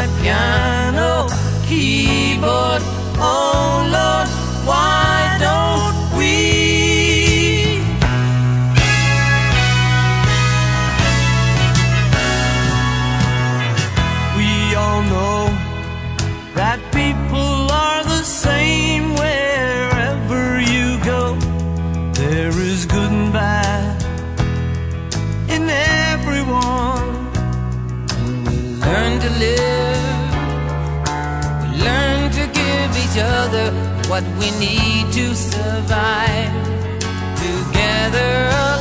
piano, keyboard. Oh Lord, why don't we? We all know that people are the same wherever you go. There is good and bad in everyone. And we learn to live, we learn to give each other what we need to survive. Together